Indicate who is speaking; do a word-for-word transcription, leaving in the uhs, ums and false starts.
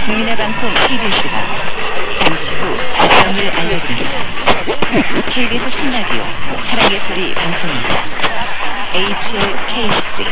Speaker 1: 국민의 방송 케이비에스가 잠시 후 작성을 알려드립니다. 케이비에스 신라디오 사랑의 소리 방송입니다. 에이치엘케이씨